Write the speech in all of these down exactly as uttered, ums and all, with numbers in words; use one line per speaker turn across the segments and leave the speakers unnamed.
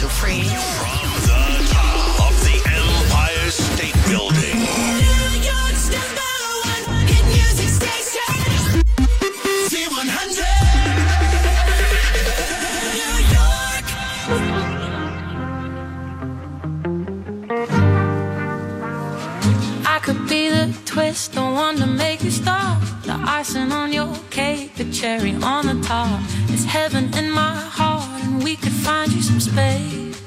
free.
From the top of the Empire State Building.
New York's number one hit music station. Z one hundred. New York.
I could be the twist, the one to make you stop. The icing on your cake, the cherry on the top. It's heaven in my heart, and we could find you some space.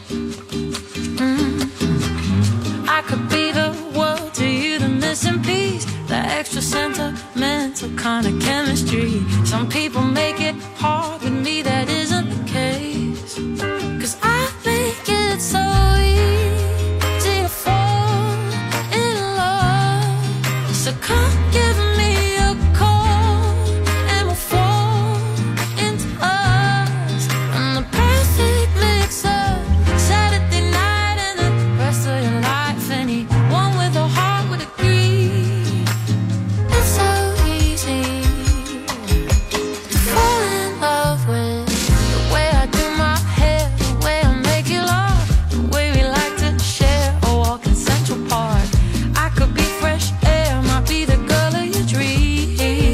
Mm. I could be the world to you, the missing piece, the extra sentimental kind of chemistry. Some people make it hard, with me that isn't the case. Cause I make it so easy to fall in love. So come give me a call, and we'll fall into us. I'm the perfect mix up Saturday night and the rest of your life. Anyone with a heart would agree. It's so easy to fall in love with the way I do my hair, the way I make you laugh, the way we like to share a walk in Central Park. I could be fresh air, might be the girl of your dreams.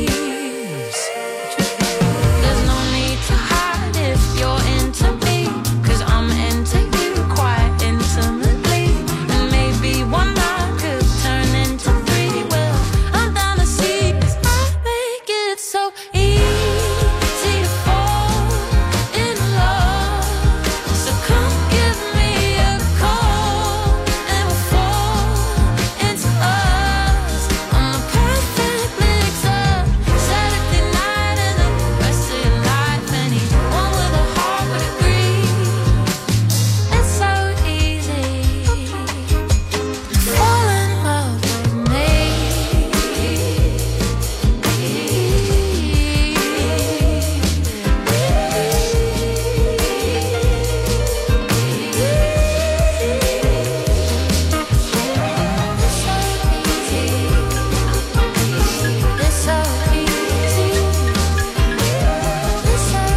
There's no need to hide if you're into me, cause I'm into you quite intimately. And maybe one night could turn into three. Well, I'm down to see, cause I make it so easy to fall in love. So come give me a call, and we'll fall into us. I'm the perfect mix up Saturday night and the rest of your life. Anyone with a heart would agree. It's so easy to fall in love with me. It's so easy. It's so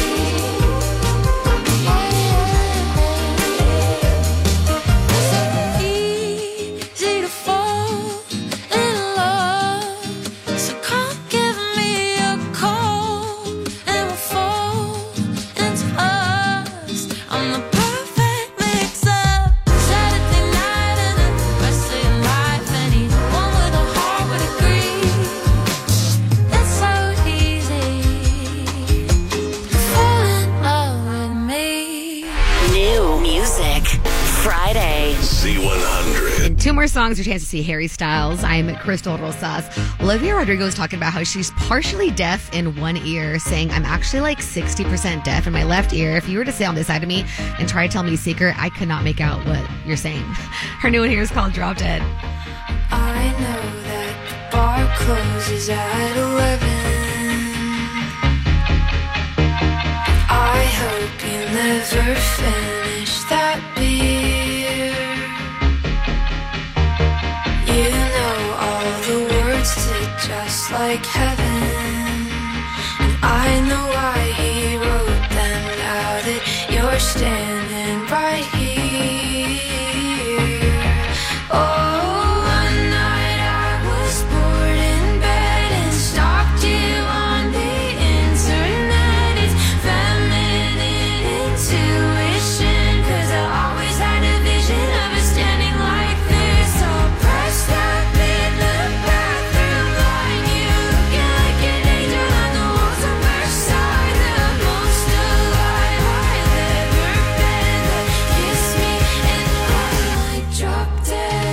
easy to fall in love. So come give me a call, and we'll fall into us. I'm the perfect mix up Saturday night and the rest of your life. Anyone with a heart would agree. It's so easy to fall in love with me.
New music Friday.
Z one hundred.
In two more songs, your chance to see Harry Styles. I'm Crystal Rosas. Olivia Rodrigo is talking about how she's partially deaf in one ear, saying, I'm actually like sixty percent deaf in my left ear. If you were to sit on this side of me and try to tell me a secret, I could not make out what you're saying. Her new one here is called Drop Dead.
I know that the bar closes at eleven. I hope you never finish that beer. You know all the words to Just Like Heaven, and I know why he wrote them now that you're standing right here. Oh, one night I was bored in bed and stalked you on the internet. It's feminine intuition, cause I always had a vision of us standing like this. All pressed up in the bathroom line, you looking like an angel on the walls of Versailles. The most alive I've ever been. But kiss me and I might drop dead.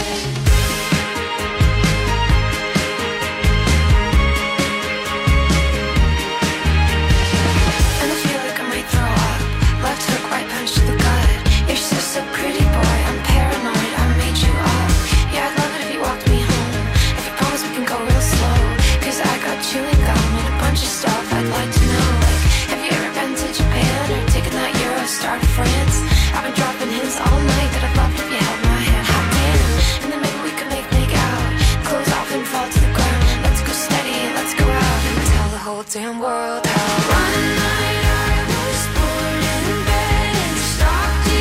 And I feel like I might throw up. Left hook, right punch to the gut. You're so, so pretty, boy. I'm paranoid, I made you up. Yeah, I'd love it if you walked me home. If you promise we can go real slow. Cause I got chewing gum and a bunch of stuff I'd like to know. Like, have you ever been to Japan or taken that Eurostar to France? I've been dropping hints all night that I'd love it if you held my hand. Hot damn. And then maybe we could make make out. Close off and fall to the ground. Let's go steady and let's go out and tell the whole damn world how one night I was bored in bed and stalked you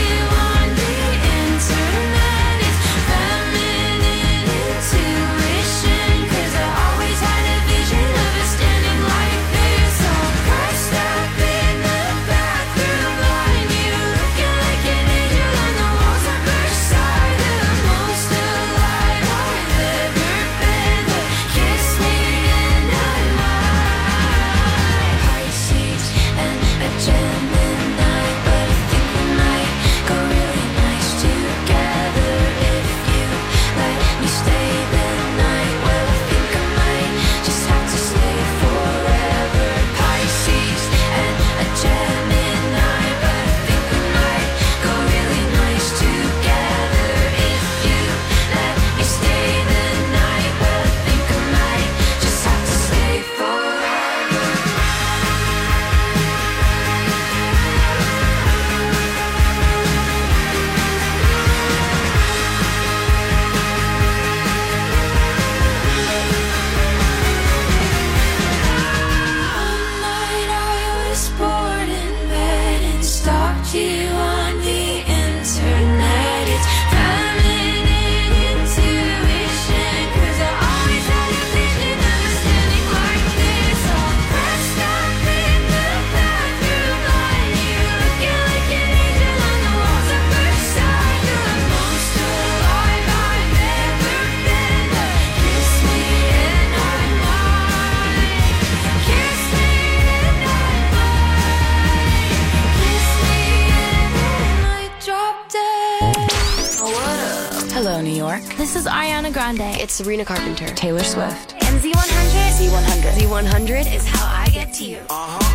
Ariana Grande.
It's Sabrina Carpenter.
Taylor Swift.
And Z one hundred.
Z one hundred.
Z one hundred is how I get to you.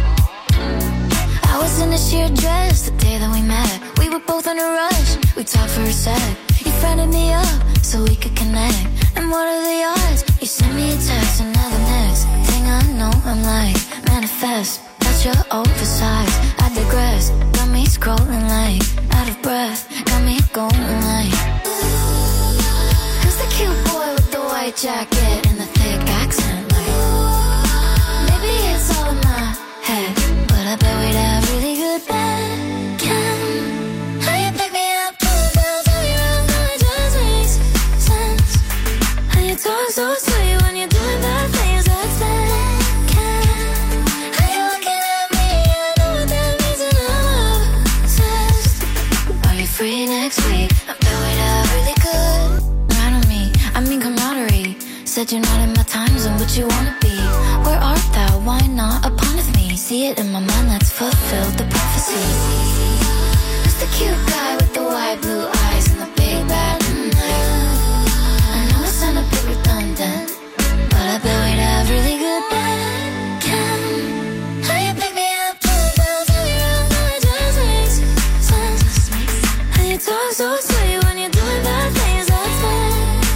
I was in a sheer dress the day that we met. We were both in a rush. We talked for a sec. You friended me up so we could connect. And what are the odds? You sent me a text and now the next thing I know I'm like, manifest. That's your oversized. I digress. Got me scrolling like out of breath. Got me going like, who's the cute boy with the white jacket and the thick accent? Like, maybe it's all in my head, but I bet we'd have really good bed. Can how you pick me up, pull the girls all around, how it just makes sense. How you talk so sweet when you're doing bad things, that's bad. Can how you looking at me, I know what that means and I'm obsessed. Are you free next week? I bet we'd have really good. Right on me, I mean camaraderie. Said you're not in my time zone, but you wanna be. Where art thou? Why not a part of me? See it in my mind, let's fulfill the prophecy. Who's the cute guy with the wide blue eyes and the big bad mm, I know it sound a bit redundant, but I bet we'd have really good bed. Can how you pick me up, pull the girls all around, how it just makes sense. How you talk so sweet when you're doing bad things, that's bad.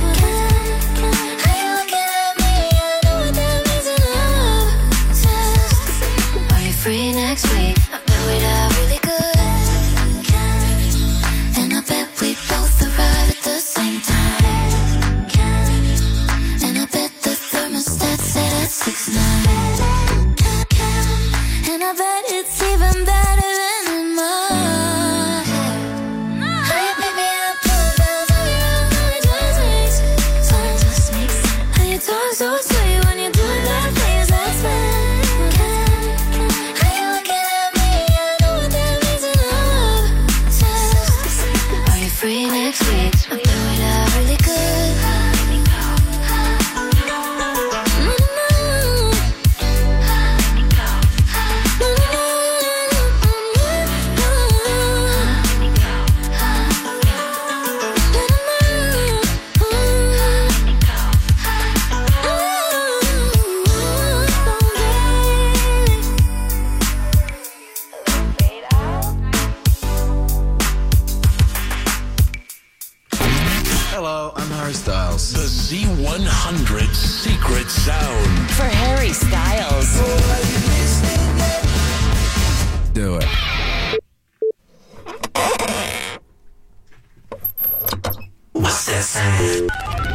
Free next week, I bet we'd have really good. And I bet we both arrive at the same time. And I bet the thermostat set at six nine. And I bet it's even better than in my head. How you pick me up, pull the bells all around, how it just makes sense. How you talk so sweet when you're doing bad things, that's bad. Free next week, I bet we'd have really good.
Hello, I'm Harry Styles. The Z one hundred secret sound.
For Harry Styles.
Do it.
What's that sound?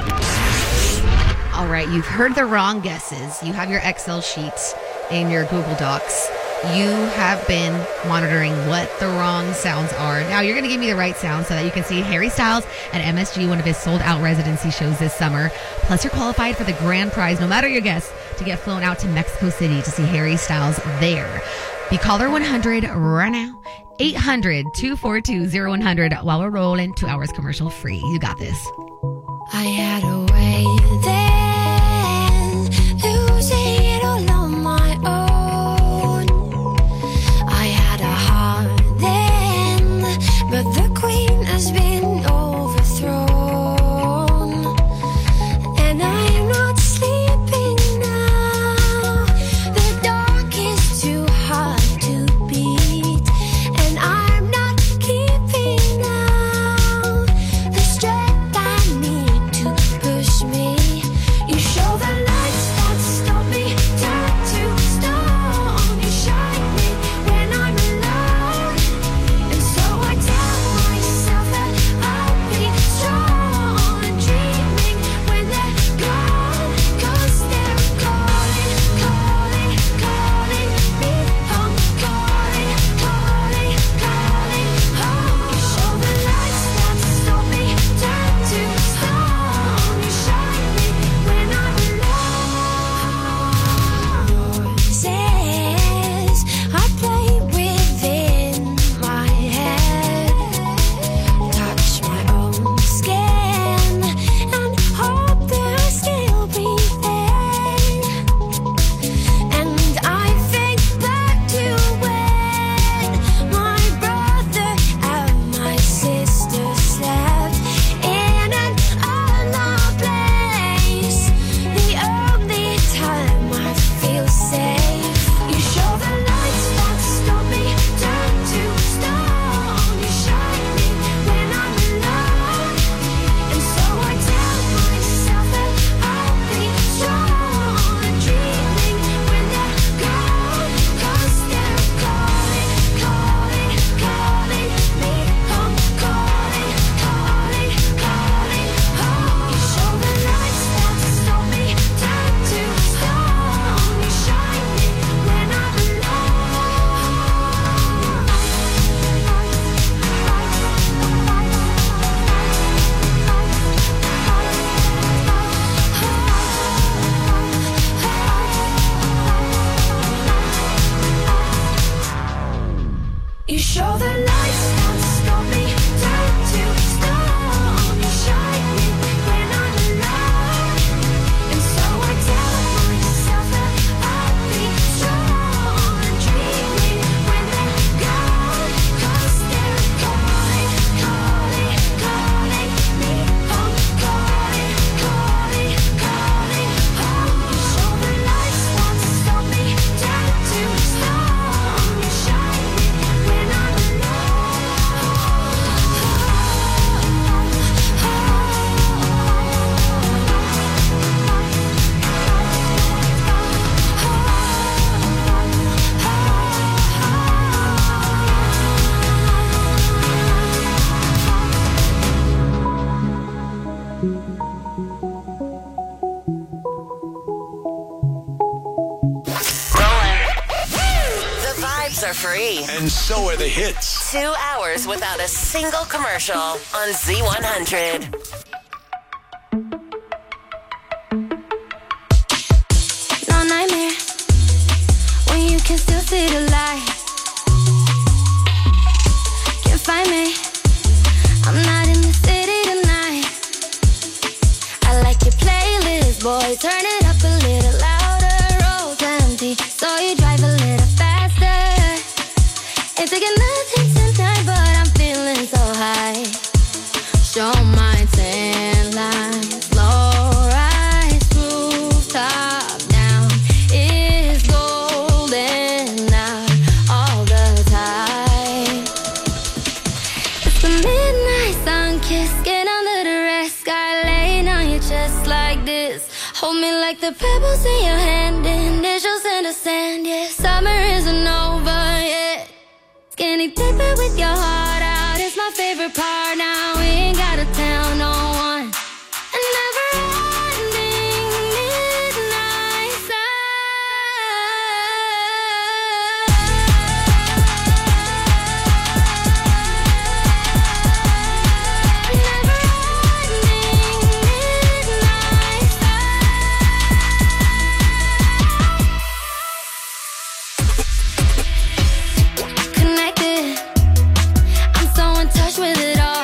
All right, you've heard the wrong guesses. You have your Excel sheets in your Google Docs. You have been monitoring what the wrong sounds are. Now you're going to give me the right sound so that you can see Harry Styles at M S G, one of his sold-out residency shows this summer. Plus, you're qualified for the grand prize, no matter your guess, to get flown out to Mexico City to see Harry Styles there. Be caller one hundred right now. eight hundred, two four two, zero one hundred while we're rolling. Two hours commercial free. You got this.
I had a way then, losing it all on my own. I had a heart then, but the queen has been overthrown. And I'm not sleeping now. The dark is too hard to beat. And I'm not keeping now the strength I need to push me
Rolling. The vibes are free.
And so are the hits.
Two hours without a single commercial on Z one hundred.
No nightmare when you can still see the light. Can't find me. I'm not in the city tonight. I like your playlist, boy. Turn it up a little louder. Roads empty, so you drive a little faster. Ain't taking nothing tonight, but I'm feeling so high. Show my tan lines, low rise, rooftop down. It's golden out all the time. It's the midnight sun kiss, get under the red sky, laying on your chest like this. Hold me like the pebbles in your hand, initials in the sand. Yeah, summer isn't over yet. Skinny dipping with your heart out, it's my favorite part now. We ain't gotta tell no one. A never-ending midnight connected. I'm so in touch with it all.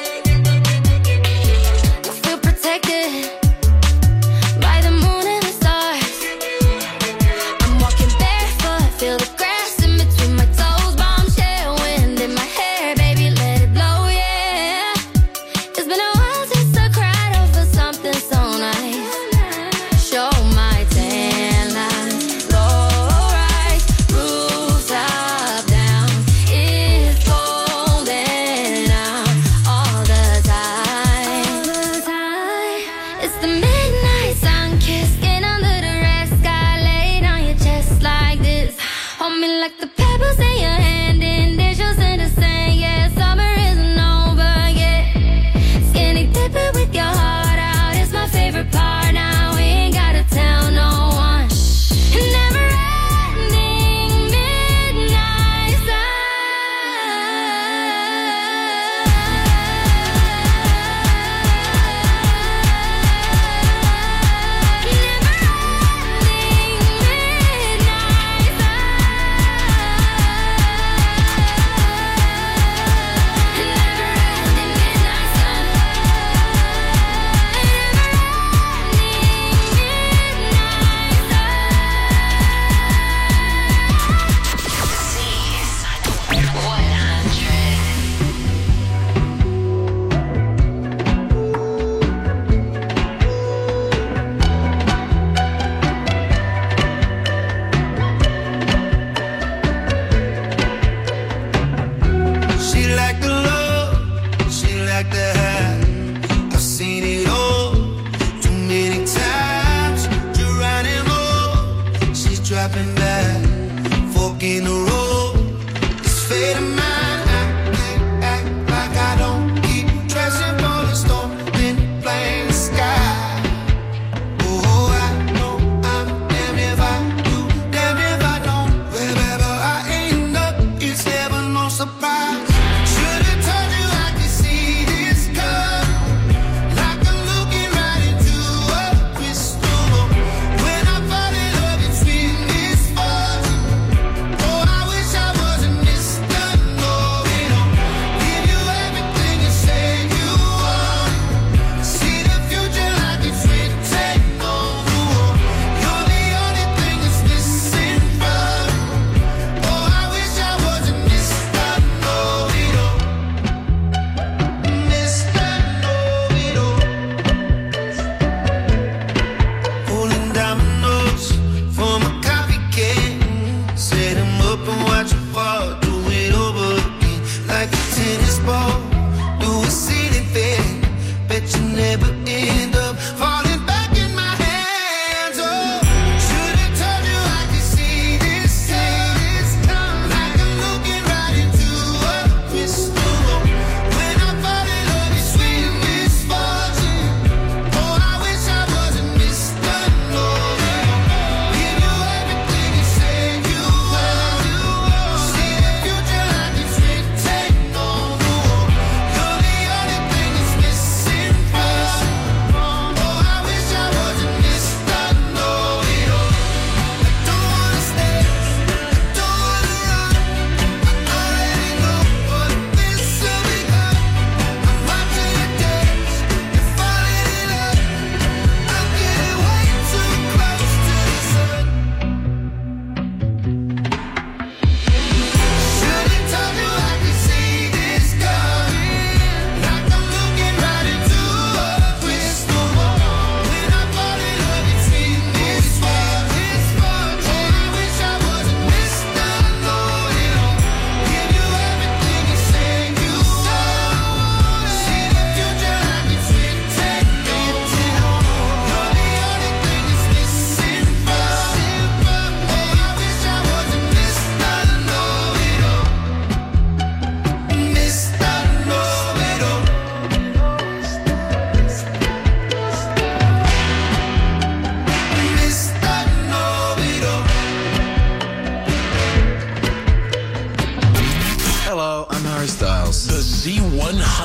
I feel protected by the moon and the stars. I'm walking barefoot, feel the grass in between my toes. Bombshell wind in my hair, baby, let it blow, yeah. It's been a while since I cried over something so nice. Show my tan lines, low rise, rooftop down. It's golden out all the time. It's the midnight sun kiss, get under the red sky, laid on your chest like this. Hold me like the pebbles in your hand, initials in the sand. Yeah, summer isn't over yet. Skinny dipping with your heart out, it's my favorite part now. We ain't gotta tell no one. Never-ending midnight
She like the love, she like the high. I've seen it all too many times. Geronimo, she's dropping back, fork in the road. It's fate of mine. I can't act like I don't keep dressing for the storm, then blame the sky. Oh, I know I'm damn if I do, damn if I don't. Wherever I end up, it's never no surprise. Should've told you I could see this coming, like I'm looking right into a crystal ball. When I fall in love, it's been this far. Oh, I wish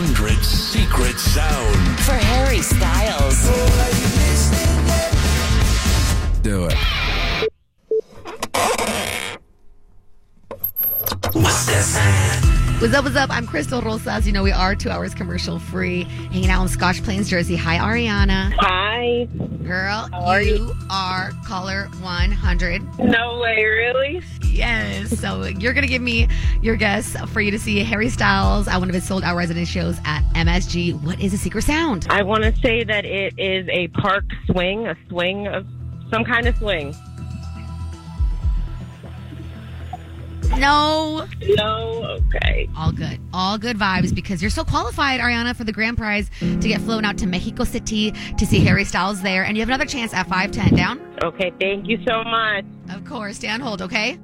hundred Secret Sound.
For Harry Styles.
Do it. What's that sound?
What's up, what's up? I'm Crystal Rosas. You know, we are two hours commercial free, hanging out in Scotch Plains, Jersey. Hi, Ariana.
Hi.
Girl,
How are
you,
you?
are caller one hundred.
No way, really?
Yes. So you're going to give me your guess for you to see Harry Styles at one of his sold out resident shows at M S G. What is a secret sound?
I want to say that it is a park swing, a swing of some kind of swing.
No.
No? Okay.
All good. All good vibes because you're so qualified, Ariana, for the grand prize to get flown out to Mexico City to see Harry Styles there. And you have another chance at five ten. Down?
Okay, thank you so much.
Of course. Stay on hold, okay?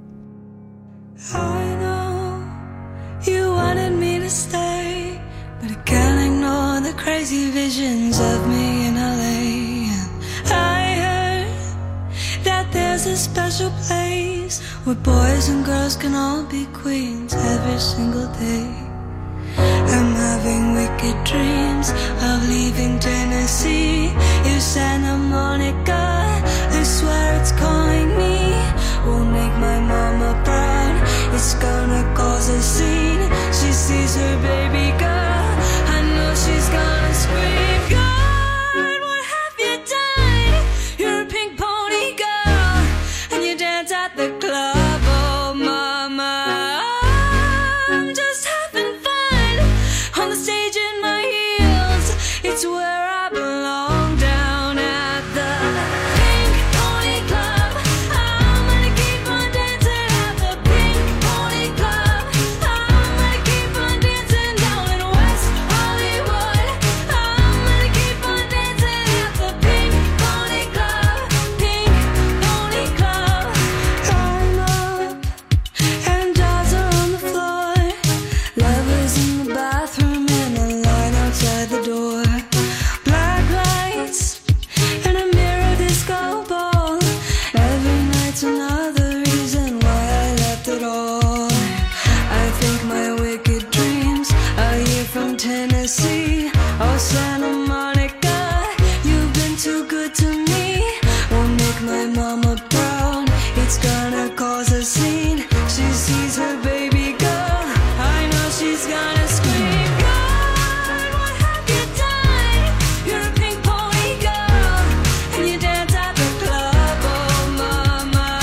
I know you wanted me to stay, but I can't ignore the crazy visions of me in L A. I heard that there's a special place where boys and girls can all be queens every single day. I'm having wicked dreams of leaving Tennessee. You Santa Monica, I swear it's calling me. Won't make my mama proud, it's gonna cause a scene. She sees her baby girl, I know she's gonna scream. God, what have you done? You're a pink pony girl, and you dance at the club. Oh mama, I'm just having fun on the stage in my heels. It's where I belong, down at the Pink Pony Club. I'm gonna keep on dancing at the Pink Pony Club. I'm gonna keep on dancing down in West Hollywood. I'm gonna keep on dancing at the Pink Pony Club. Pink Pony Club. I'm up and dolls are on the floor. Lovers in the bathroom and a line outside the door. Black lights and a mirror disco ball. Every night's another reason why I left it all. I think my wicked dreams are here from Tennessee. Oh, Santa Monica, you've been too good to me. Won't make my mama proud, it's gonna cause a scene. She sees her baby girl, I know she's gonna scream. God, what have you done? You're a pink pony girl, and you dance at the club. Oh mama,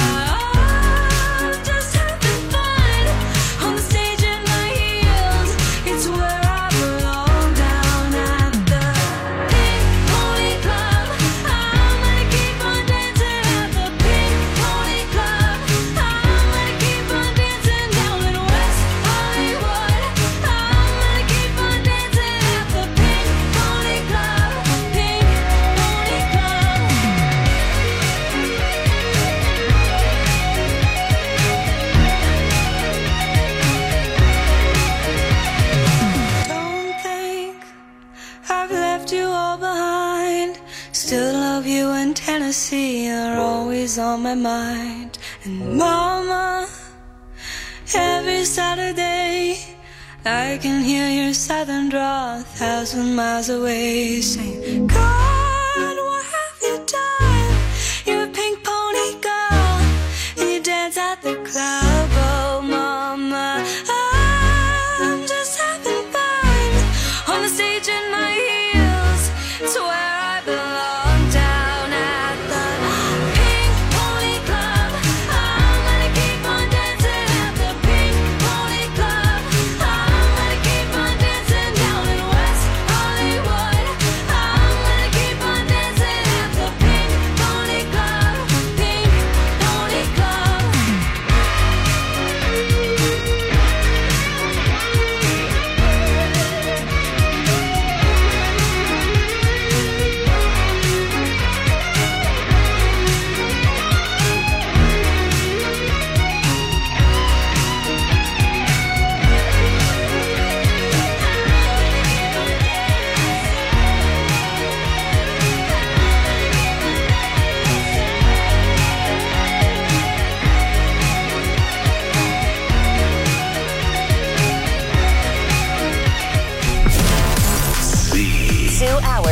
I'm just having fun on the stage in my heels. It's where I belong, down at the Pink Pony Club. I'm gonna keep on dancing at the Pink Pony Club. I'm gonna keep on dancing down in West Hollywood. I'm gonna keep on dancing at the Pink Pony Club. Pink Pony Club. Don't think I've left you all behind. Still love you, and Tennessee are always on my mind. And mama, every Saturday I can hear your southern drawl a thousand miles away, saying, God, what have you done? You're a pink pony girl, and you dance at the club. Oh mama, I'm just having fun on the stage in my heels. It's where I belong, down at the Pink Pony Club. I'm gonna keep on dancing at the Pink Pony Club. I'm gonna keep on dancing down in West Hollywood. I'm gonna keep on dancing at the Pink Pony Club. Pink Pony Club.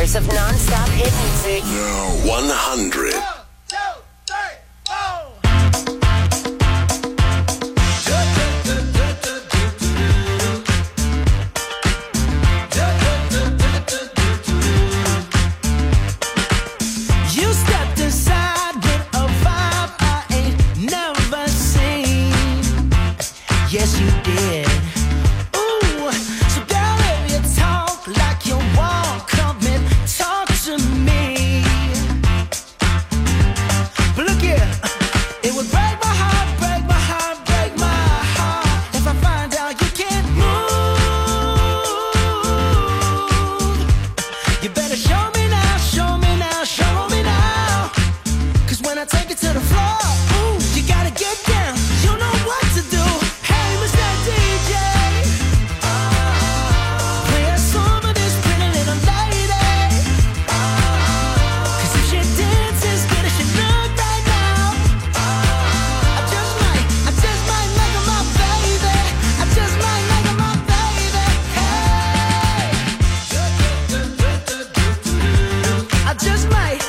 hours of non-stop hit music.
one hundred.
You stepped inside with a vibe I ain't never seen. Yes, you did. Ooh, so girl, if you talk like you walk, come and talk to me. But look here, it would break my heart, break my heart, break my heart if I find out you can't move. You better show me now, show me now, show me now. Cause when I take it to the floor, ooh, you gotta get down. You know what to do. Hey, Mister D J, play a song of this pretty little lady. Cause if she dances as good as she look right now, I just might, I just might make her my baby. I just might make her my baby. Hey, I just might.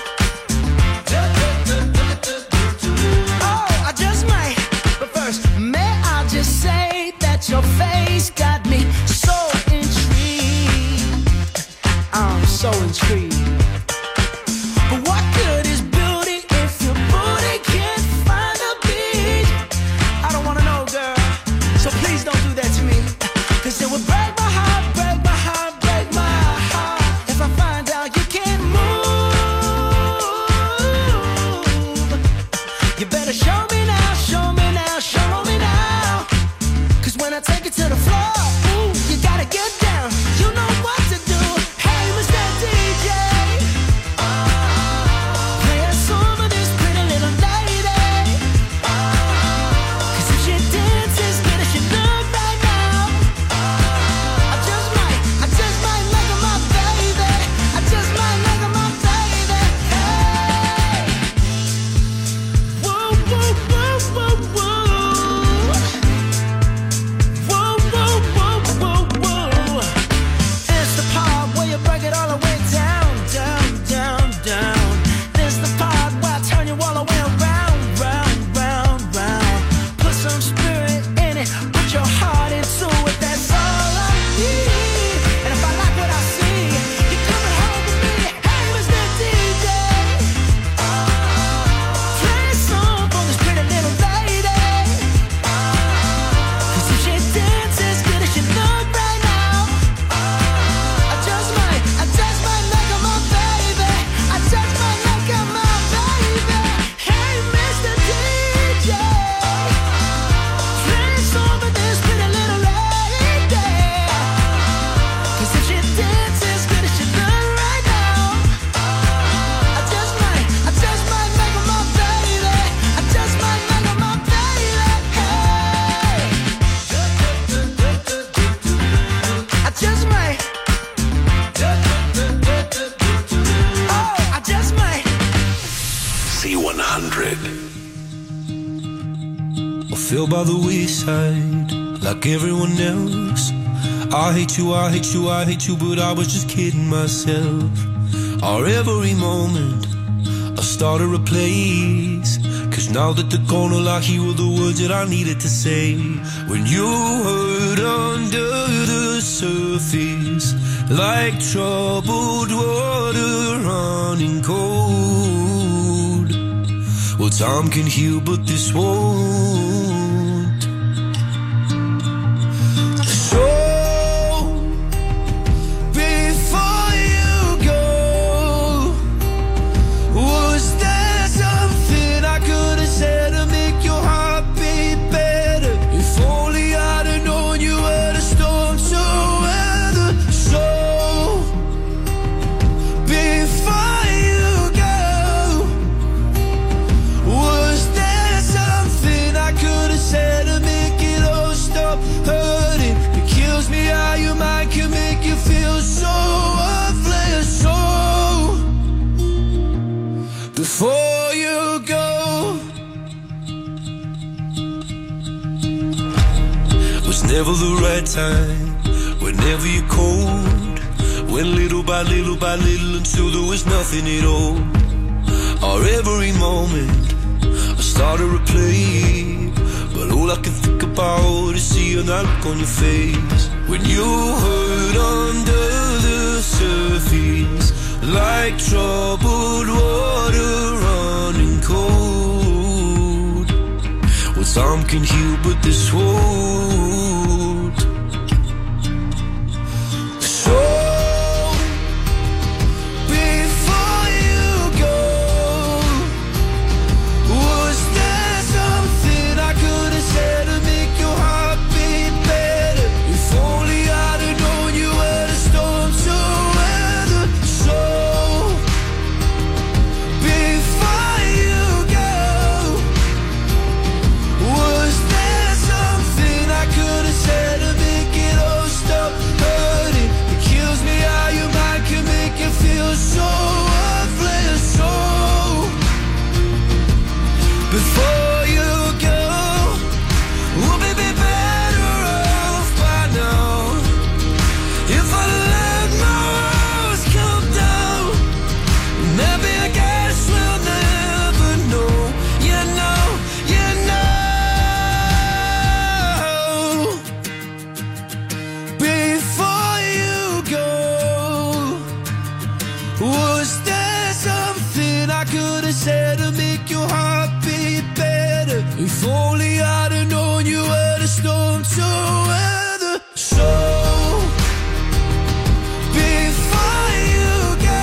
Oh, I just might. But first, may I just say that your face got me so intrigued. I'm so intrigued. But what good is beauty if your booty can't find a beat? I don't wanna know, girl. So please don't do that to me. Cause it would break my heart, break my heart, break my heart if I find out you can't move. You better show me now, show me now, show me now. Cause when I take it to the floor, ooh, you gotta get down. You know what to do. Hey, Mister D J, play a song of this pretty little lady. Cause if she dances as good as she look right now, I just might, I just might make her my baby. I just might make her my baby. Hey, whoa, whoa, whoa, whoa, whoa. Whoa, whoa, whoa, whoa, whoa. It's the part where you break it all the way down, down, down, down. This the part where I turn you all the way around, round, round, round. Put some spirit in it, put your heart into it. That's all I need. And if I like what I see, you're coming home with me. Hey, Mister D J, play a song for this pretty little lady. Cause if she dances as good as she look right now, I just might, I just might make her my baby. I just might make her my baby. Hey, Mister D J, play a song for this pretty little lady. Cause if she dances as good as she look right now, I just might, I just might make her my baby. I just might make her my baby. Hey, I just might. Oh, I just might.
C one hundred.
I feel by the wayside like everyone else. I hate you, I hate you, I hate you, but I was just kidding myself. Our every moment I started a place. Cause now that they're gone, all I hear were the words that I needed to say. When you hurt under the surface, like troubled water running cold. Well, time can heal, but this won't. So, before you go, was there something I could have said to make your heart beat better? If only I'd have known you were the storm to weather. So, before you go, was there something I could have said to make it all stop hurting? It kills me how your mind can make you feel so worthless. So, before you go, was never the right time. Whenever you're cold, Went little by little by little until there was nothing at all. Or every moment I started to replay, but all I can think about is seeing that look on your face when you hurt under the surface, like troubled water running cold. Well, time can heal, but this won't. So before you go, was there something I could have said to make your heart beat better? If only I'd have known you were the storm to weather. So before you go, was there something I could have said to make it all stop hurting? It kills me how your mind can make you feel so worthless. So before you go, would we be better off by now if I let my walls come down? Maybe I guess we'll never know. You know, you know. Before you go, was there something I could have said to make your heart beat better? If only I'd have known you were the storm to weather. So before you go,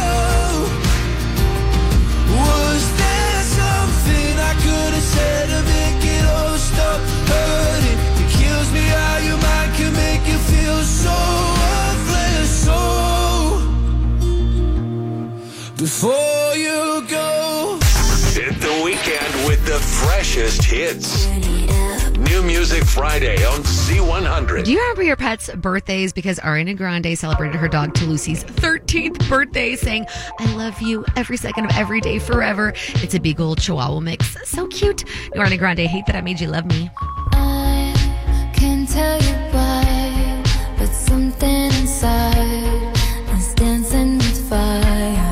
was there something I could have said to make it all stop hurting? It kills me how your mind can make you feel so worthless. So before you go,
Hit the weekend with the freshest hits. New Music Friday on Z one hundred.
Do you remember your pet's birthdays? Because Ariana Grande celebrated her dog Lucy's thirteenth birthday, saying, I love you every second of every day forever. It's a big old Chihuahua mix. So cute. Ariana Grande, hate that I made you love me.
I can't tell you why, but something inside is dancing with fire.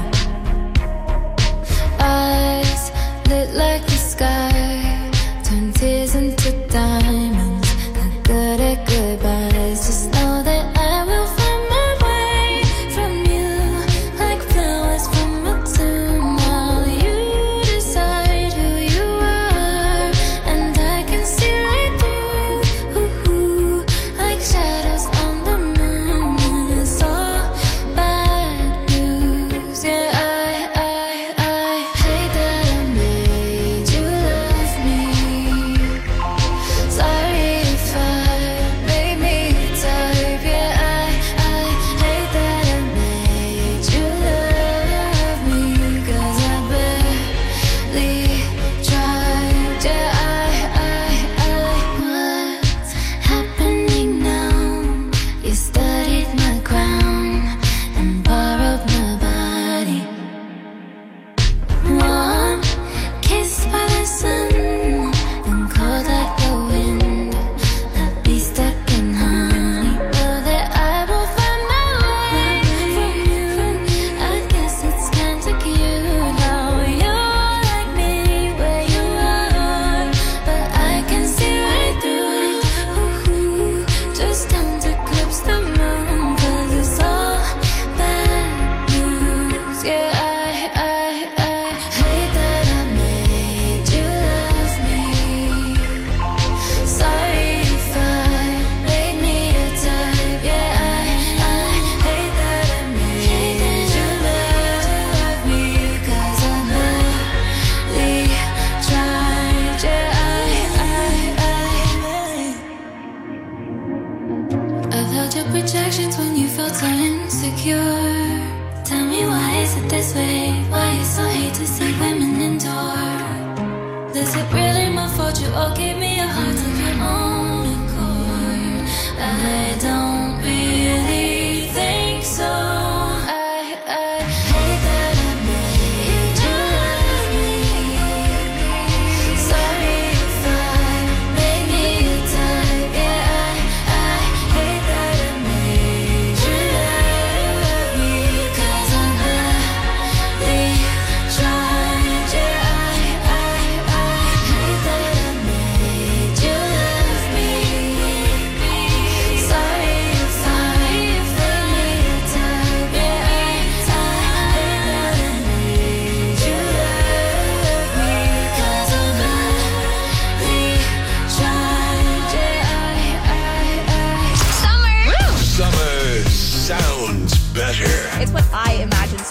Eyes lit like the sky, turn tears into diamonds. Not good at goodbyes. Just know that I will find my way from you, like flowers from a tomb. While you decide who you are, and I can see right through, ooh, like shadows on the moon. When it's all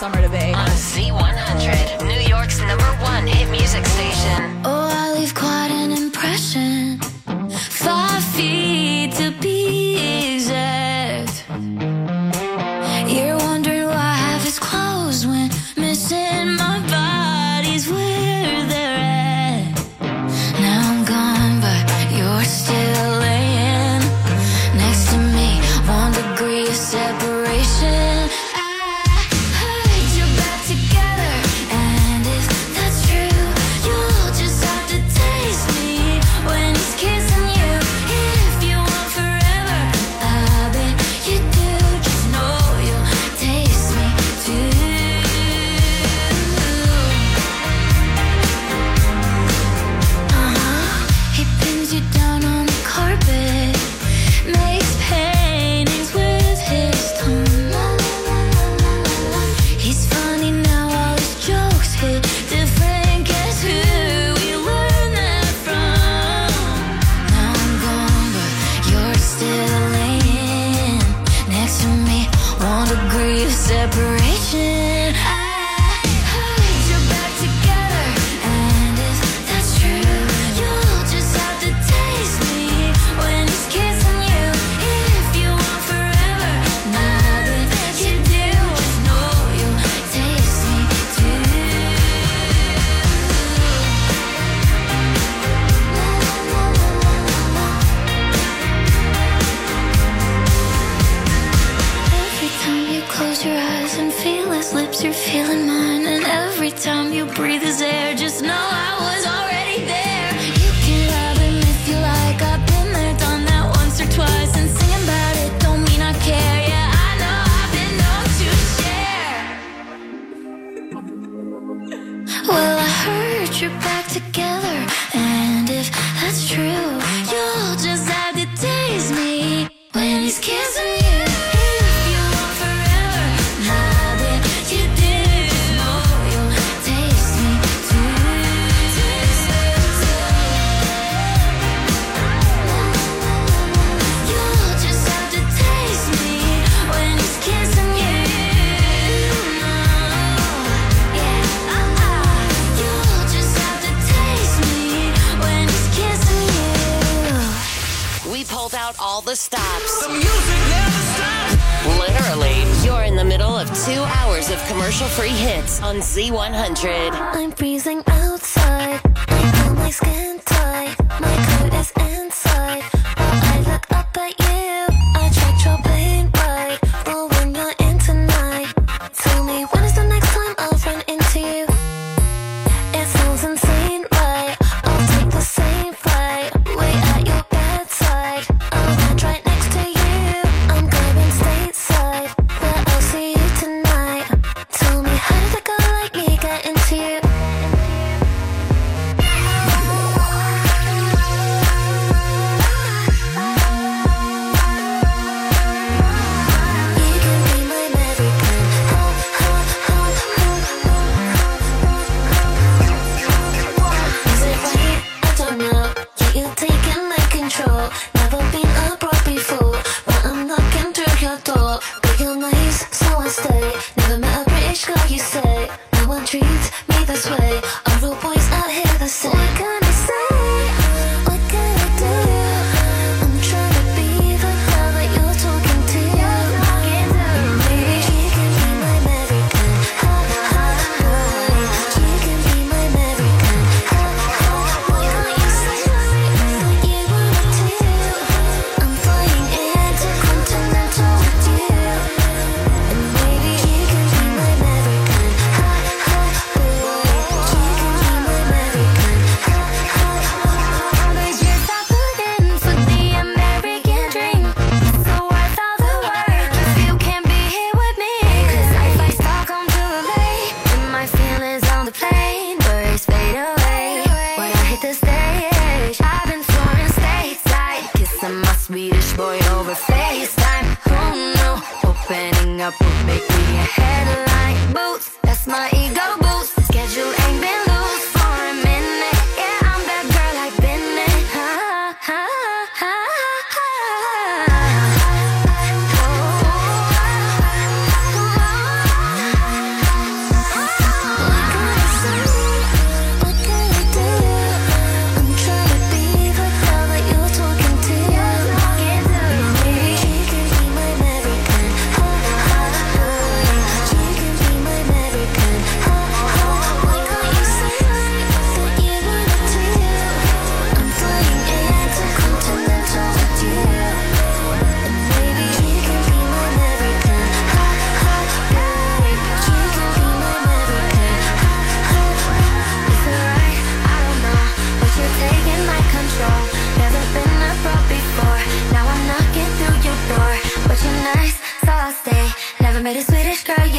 summer to be.
On Z one hundred, New York's number one hit music station.
Oh, I leave quite an impression. Five feet to be exact. You're wondering why half is closed when missing my body's where they're at. Now I'm gone, but you're still laying next to me. One degree of separation. Separation. I hold you back together, and if that's true, you'll just have to taste me when he's kissing you. If you want forever, now that you do, just know you'll taste me too. Every time you close your eyes and feel his lips, you're feeling mine. And every time you breathe his air, just know I was already there. You can love him if you like. I've been there, done that once or twice. And singing about it don't mean I care. Yeah, I know I've been known to share. Well, I heard you're back together, and if that's true, you'll just have to taste me when he's kissing you.
Out all the stops. The music never stops. Literally, you're in the middle of two hours of commercial-free hits on Z one hundred.
I'm freezing outside. I feel my skin tight. My coat is inside. While I look up at you, I checked your plane right. Well, when you're in tonight, tell me when is the next time I'll run into you? It sounds insane, right? I'll take the same flight. Wait at your bedside. Right next to you, I'm going stateside. Where I'll see you tonight. Tell me, how did a girl like me get into you?
up would make me a headline. Boots, that's my ego boost. Schedule ain't been loose for a minute. Yeah, I'm that girl I've been in. Ha, ha, ha, ha.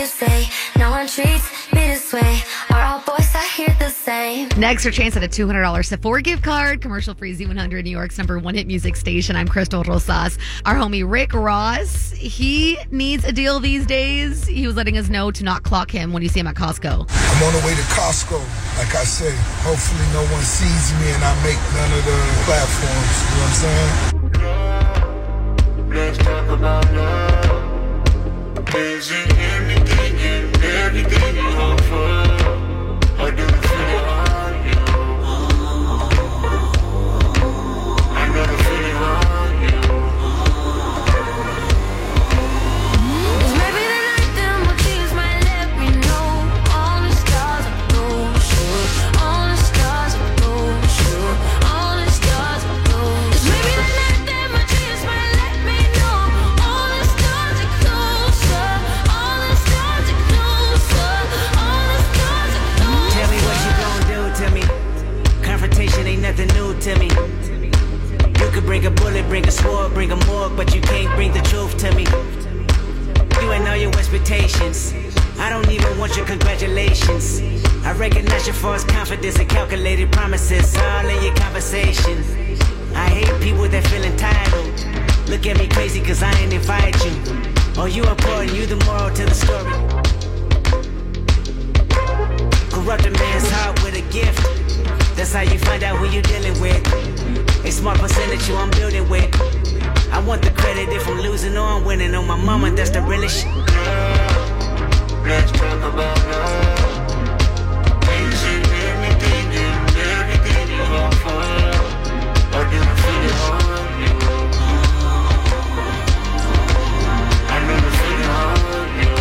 you say. No one treats me this way. Are all boys I hear the same?
Next, your chance at a two hundred dollars Sephora gift card. Commercial free Z one hundred, New York's number one hit music station. I'm Crystal Rosas. Our homie Rick Ross, he needs a deal these days. He was letting us know to not clock him when you see him at Costco.
I'm on the way to Costco. Like I say, hopefully no one sees me and I make none of the platforms. You know what I'm saying?
Let's talk about love. Is it anything and everything you offer? I do feel it on you. I know the feeling on you.
Cause maybe the night them will choose might let me know. All the stars are blue, sure. All the stars are blue, sure. All the stars are blue. Cause maybe the night them will choose might let me know. All the stars are closer. All the stars are closer. All the stars are closer.
Tell me what you gon' do to me. Confrontation ain't nothing new to me. You could bring a bullet, bring a sword, bring a morgue, but you can't bring the truth to me. You ain't all your expectations. I don't even want your congratulations. I recognize your false confidence and calculated promises all in your conversation. I hate people that feel entitled. Look at me crazy cause I ain't invite you. Oh, you important, you the moral to the story. Corrupt a man's heart with a gift. That's how you find out who you dealing with. A smart percentage you I'm building with. I want the credit if I'm losing or I'm winning. On my mama, that's the realest shit.
Let's talk about love. Is it anything and everything you offer? I do feel it on you. I know the feeling on you.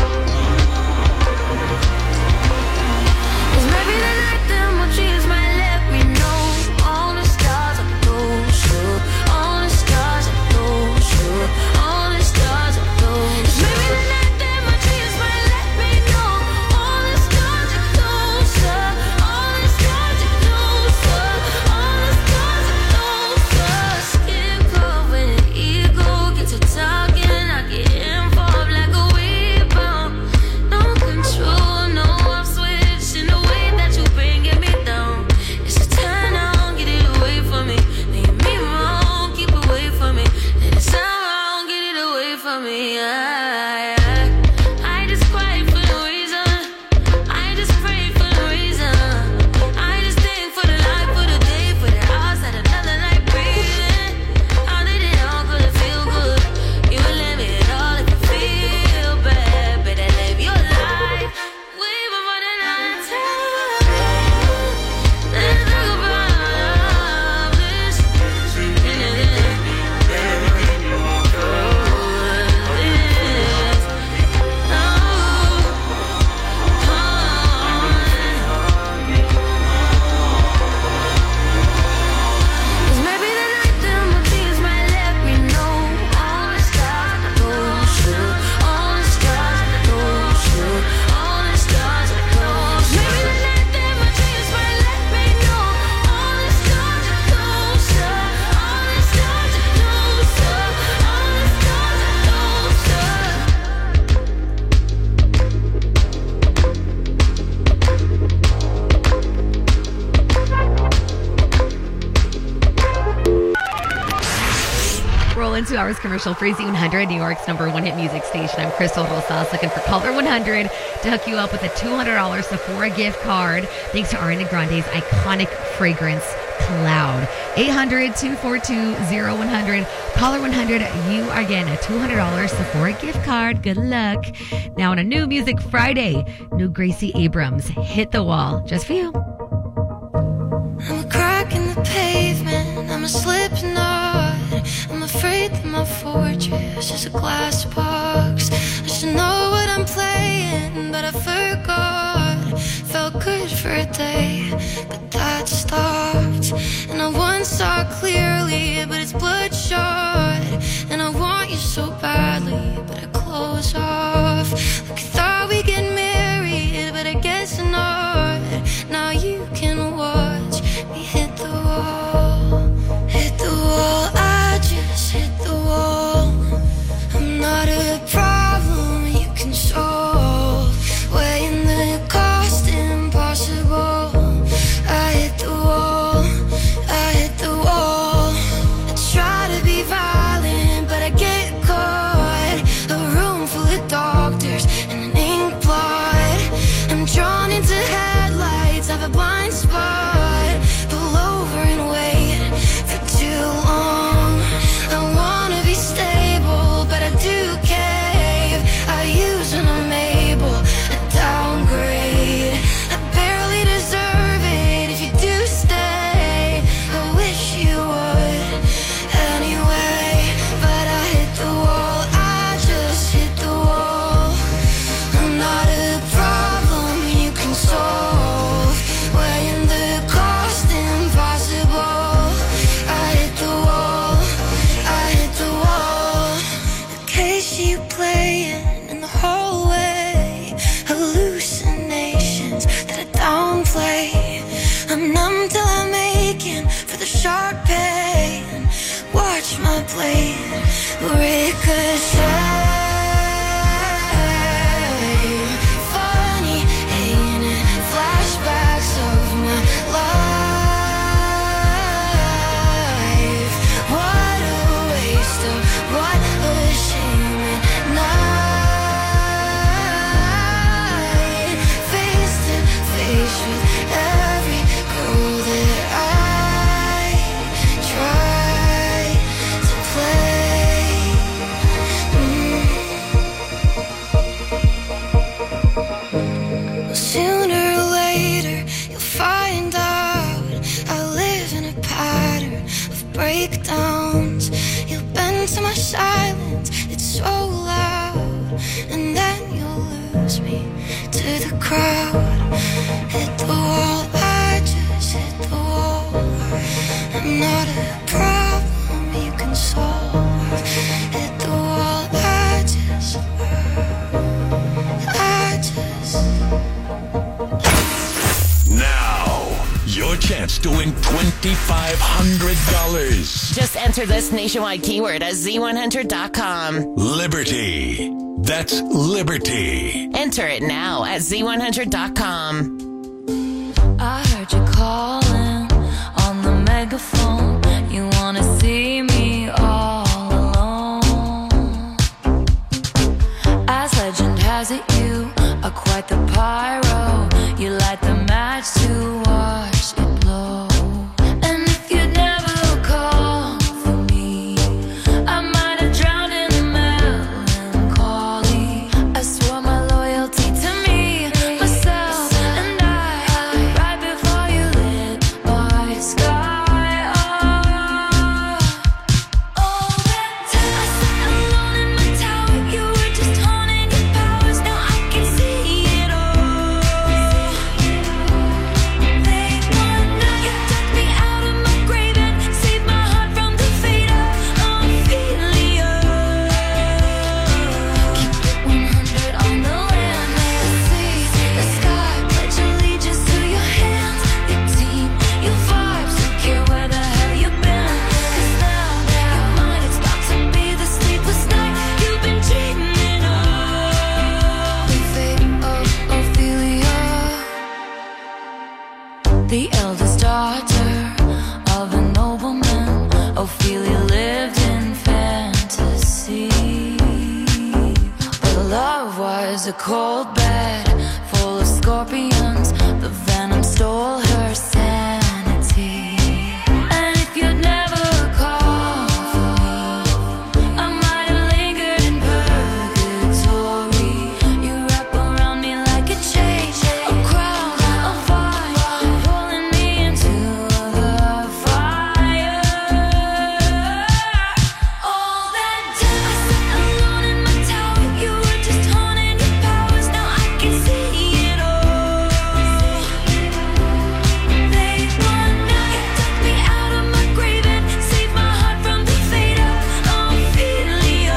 Cause maybe the night them will choose might let me know. All the stars are blue, sure. All the stars are blue, sure. All the stars are blue. Cause maybe the night them will choose might let me know. All the stars are closer. All the stars are closer. All the stars are closer. Skin cold when the ego gets to talking. I get involved like a rebound. No control, no off switch in the way that you bringing me down. It's a turn on, get it away from me. Leave me wrong, keep away from me. Let it sound wrong, get it away from me. I, I, I just cry for no reason. I just pray for no reason. I just think for the life, for the day, for the hours that another night breathing. How did it all could it feel good? You would let me at all if you feel bad. Better live your life way before the night time. Let's talk about this. Cause maybe the night them will choose might let me know. All the stars are blue, sure. All the stars are blue, sure. All the stars are close. Maybe the night them will choose might let me know. All the stars are closer. All the stars are closer. All the stars are
Rolling two hours commercial free Z one hundred, New York's number one hit music station. I'm Crystal Rosas, looking for caller one hundred to hook you up with a two hundred dollars Sephora gift card thanks to Ariana Grande's iconic fragrance, Cloud. eight hundred, two four two, zero one hundred. Caller one hundred, you are getting a two hundred dollars Sephora gift card. Good luck. Now on a new Music Friday, new Gracie Abrams, Hit the Wall, just for you.
I'm a crack in the pavement, I'm a slipknot. I'm afraid that my fortress is a glass box. I should know what I'm playing, but I forgot. Felt good for a day, but that stopped. And I once saw clearly, but it's bloodshot. And I want you so badly, but I close off. Like I thought we'd get married, but I guess not. Now you can watch me hit the wall. Hit the wall, I just hit the wall. I'm not a problem you can solve. watch my blade ricochet. Funny, ain't it? Flashbacks of my life. What a waste of, what a shame at night. Face to face with every girl that I try to play. Mm. Sooner or later you'll find out I live in a pattern of breakdowns. You'll bend to my silence, it's so loud, and then you'll lose me to the crowd. Hit the wall, I just hit the wall. I'm not a problem you can solve. Hit the wall, I just, I just.
Now, your chance to win twenty-five hundred dollars.
Just enter this nationwide keyword at Z one hundred dot com.
Liberty. That's Liberty.
Enter it now at Z one hundred dot com.
I heard you calling on the megaphone. You wanna see me all alone. As legend has it, you are quite the pyro. You light the match to watch it blow. And if you'd never call for me, I might have drowned in the melancholy. I swore my loyalty to me, myself, and I, right before you lit my sky up. All that time I sat alone in my tower, you were just honing your powers. Now I can see it all. Late one night, you took me out of my grave and saved my heart from the fate of Ophelia. Keep it one hundred on the land, may I see the sky. Pledge allegiance to your hands, your team, your vibes. Don't care where the hell you've been, 'cause now your mind is about to be the sleepless night you've been dreaming of. The fate of Ophelia, the eldest daughter of a nobleman. Ophelia lived in fantasy, but love was a cold bed full of scorpions. The venom stole her sanity. And if you'd never call for me, I might have lingered in purgatory. You wrap around me like a chain, a crown, a fire, pulling me into the fire. All that time I sat alone in my tower, you were just honing your powers. Now I can see it all. Late one night, you took me out of my grave and saved my heart from the fate of Ophelia.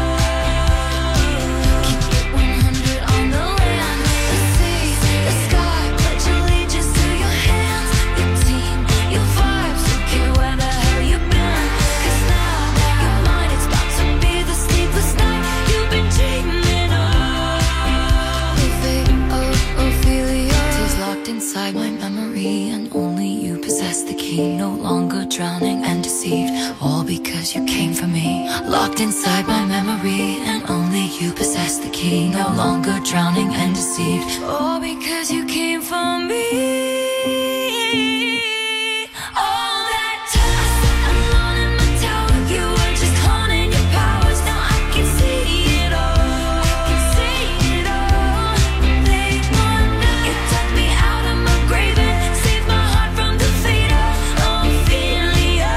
Keep it one hundred on the land, the sea, the sky. Pledge allegiance to your hands, your team, your vibes. Don't care where the hell you've been, 'cause now your mind is about to be the sleepless night you've been dreaming of. The fate of Ophelia is locked inside my memory, and only you possess the key. No longer drowning and deceived, all because you came for me. Locked inside my memory, and only you possess the key. No longer drowning and deceived, all because you came for me. All that time I sat alone in my tower, you were just honing your powers. Now I can see it all. I can see it all. Late one night, you took me out of my grave and saved my heart from the fate of Ophelia.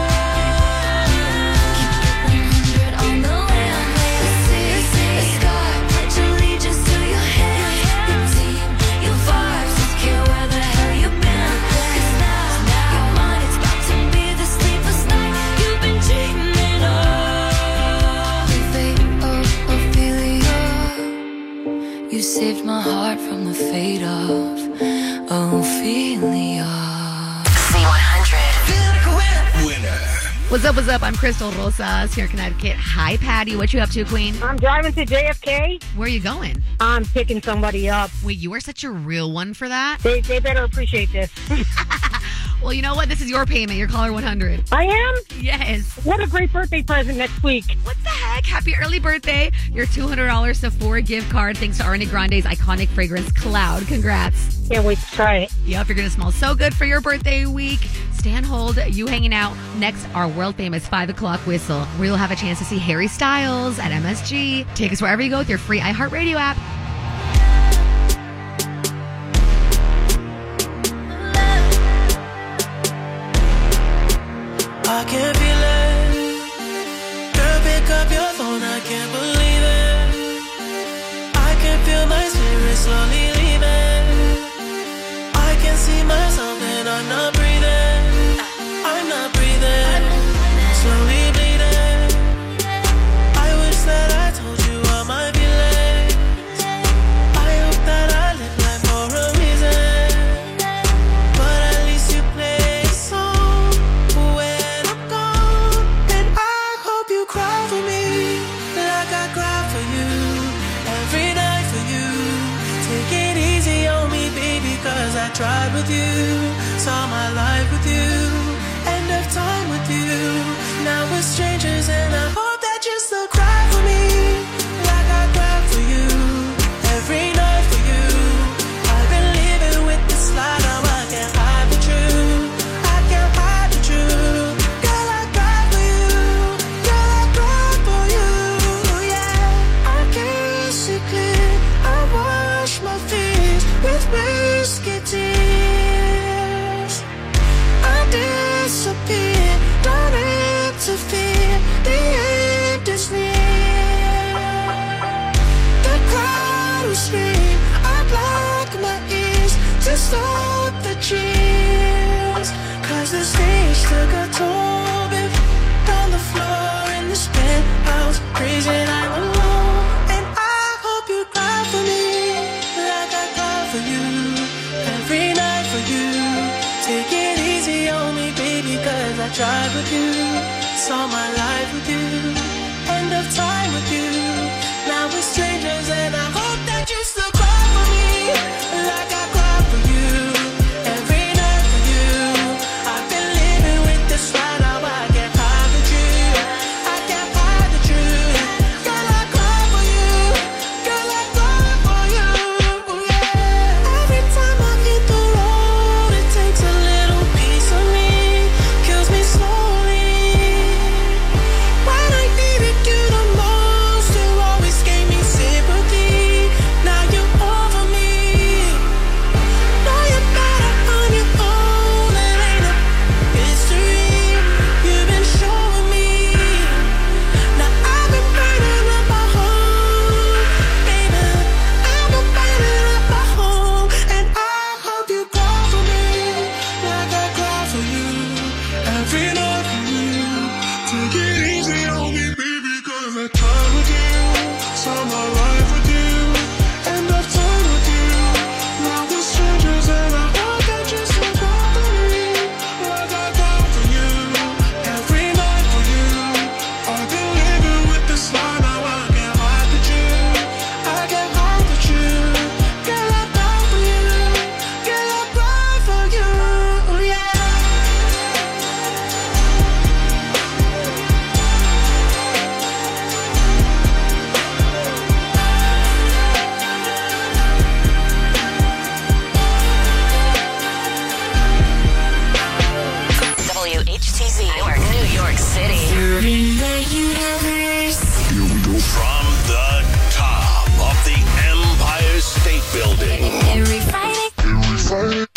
Keep it one hundred on the land, the sea, the sky. Pledge allegiance to your hands, your team, your vibes. Don't care where the hell you've been, 'cause now your mind is about to be the sleepless night you've been dreaming of. The fate of Ophelia, you saved my heart from the fate of Ophelia.
Z one hundred.
Winner.
What's up, what's up? I'm Crystal Rosas here in Connecticut. Hi, Patty. What you up to, Queen?
I'm driving to J F K.
Where are you going?
I'm picking somebody up.
Wait, you are such a real one for that?
They, they better appreciate this.
Well, you know what? This is your payment. Your caller one hundred.
I am?
Yes.
What a great birthday present next week.
What the heck? Happy early birthday. Your two hundred dollars Sephora gift card thanks to Ariana Grande's iconic fragrance, Cloud. Congrats.
Can't wait to try it.
Yep, you're going to smell so good for your birthday week. Stay on hold. You hanging out. Next, our world-famous five o'clock whistle, where you'll have a chance to see Harry Styles at M S G. Take us wherever you go with your free iHeartRadio app.
I can't feel it. Girl, pick up your phone, I can't believe it. I can feel my spirit slowly leaving. I can see myself and I'm not breathing. I'm not breathing. Slowly bleeding. I wish that I told you all my feelings. I hope that I live life for a reason. But at least you play a song when I'm gone. And I hope you cry for me like I cry for you. Every night for you. Take it easy on me, baby, cause I tried with you. Saw my life with you. End of time with you. Now we're strangers and I hope that you still cry for me like I cry for you. Every night for you. I've been living with this lie, now I can't hide the truth. I can't hide the truth. Girl, I cry for you. Girl, I cry for you. Yeah, I can't see clear. I wash my fears with whiskey tears. I disappear, don't interfere. The end is near. The crowd will scream. I block my ears to stop the cheers. Cause the stage took a toll, babe. On the floor in this penthouse, crazy I'm alone. And I hope you cry for me like I cry for you. Every night for you. Take it easy on me, baby, cause I tried with you. Saw my life with you. End of time with you. Now we're strangers and I hope that you still cry for me like I cry for you. Every night for you. I've been living with this lie, now I can't hide the truth. I can't hide the truth. Girl, I cry for you. Girl, I cry for you. Yeah. Every time I hit the road, it takes a little piece of me. Kills me slowly. When I needed you the most, you always gave me sympathy. Now you're over me. Know you're better on your own. It ain't a mystery. You've been showing me. Now I've been burning up my home, baby. I've been burning up my home, and I hope you cry for me like I cry for you. Every night for you. Take it easy on me, baby, cause I tried with you. Saw my life with you. End of time with you. Now we're strangers and I hope that you still cry for me like I cry for you. Every night for you. I've been living with this lie, now I can't hide the truth. I can't hide the truth. Girl, I cry for you. Girl, I cry for you. Yeah.
W H T Z, Newark, New York City.
Here we go. From the top of the Empire State Building.
Every Friday.
Every Friday.